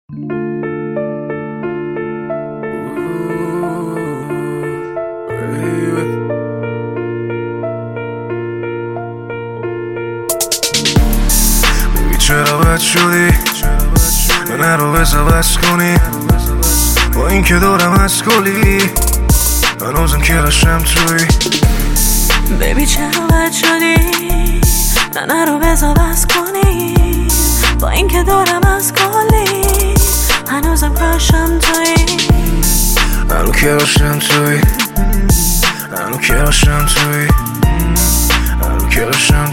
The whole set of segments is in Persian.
چرا بد شدی من رو بذار بس کنی با این که دارم از کلی هنوزم که رشم توی بیبی چرا بد شدی نه رو بذار بس کنی با این که دارم از کلی هنوزم رشم توی هنو که رشم توی هنو که رشم توی هنو که رشم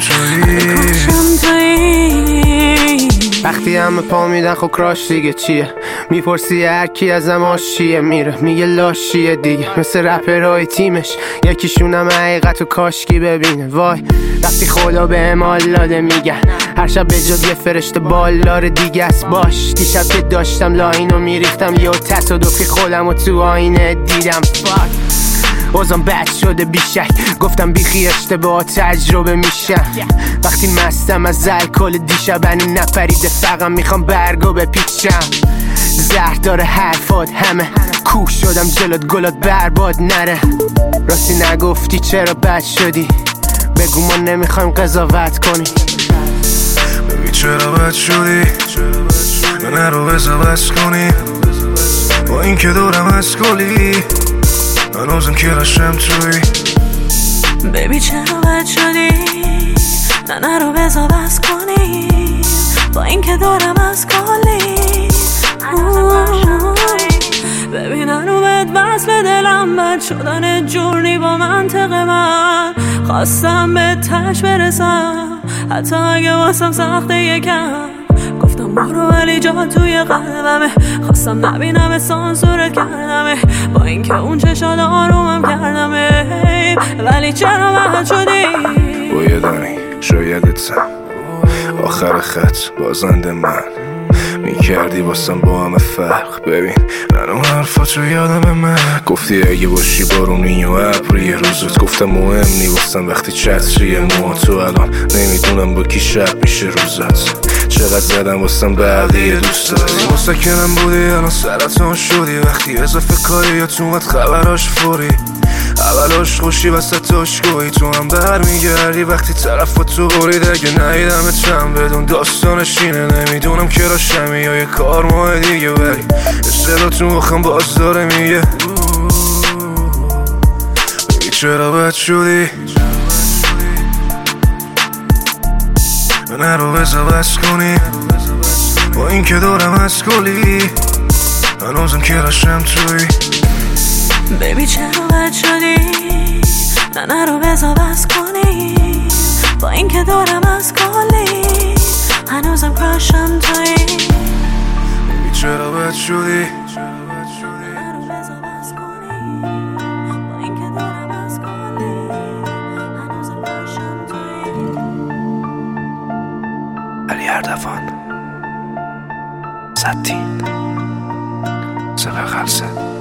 توی وقتی همه پا میدن خب کراش دیگه چیه؟ میپرسی هر کی ازم آشیه میره میگه لاشیه دیگه مثل رپرهای تیمش یکیشونم حقیقتو کاشکی ببینه. وای وقتی خدا به امال داده میگن هر شب به جاد یه فرشته بالدار دیگه است. باش دیشب که داشتم لاینو میریختم یه تصادفی خودم و تو آینه دیدم. فاک اوزم بد شده بیشک گفتم بیخی اشتباه تجربه میشم. وقتی مستم از الکل دیشبنی نپریده فقط میخوام برگو بپیچم. زهر داره حرفات همه کوه شدم جلوت گلات برباد نره. راستی نگفتی چرا بد شدی بگو ما نمیخوایم قضاوت کنی. ببین چرا بد شدی من رو بذار بس کنی با این که دارم از کلی هنوزم که رشم توی بیبی چرا بد شدی نه رو بذار بس کنی با این که دارم از کلی ببین رو بهت بس به دلم بد شدن جورنی با منطق من خواستم به تش برسم حتی اگه واسم سخته یکم گفتم برو ولی جا توی قلبمه خواستم نبینم سانسورت کردمه با اینکه اون چشات آرومم کردمه ولی چرا بد شدی بایدنی شایدتم آخر خط بازنده من میکردی واسم با همه فرق. ببین منو حرفاتو یادم من گفتی اگه باشی بارونی و ابری روزت گفتم مهم نی واسم وقتی چتریه موها تو الان نمیدونم با کی شب میشه روزت چقدر زدم واسم بقیه دوست داری مستکنم بودی الان سرطان شدی وقتی اضافه کاری یا تو اومد خبراش فوری اولاش خوشی وسطاش گویی تو هم برمیگردی وقتی طرف تو برید اگه نهیدم چند بدون داستانش اینه نمیدونم که راشمی یا یه کار ماه دیگه ولی صدا تو مخم باز داره میگه بگی چرا بد شدی من رو بذار بس کنی با این که دارم از کلی هنوزم که رشم توی بیبی چرا بد شدی نه رو بذار بس کنی با این که دارم از کلی هنوزم کراشم توی بیبی چرا بد شدی علی اردوان 110 صدا خلصه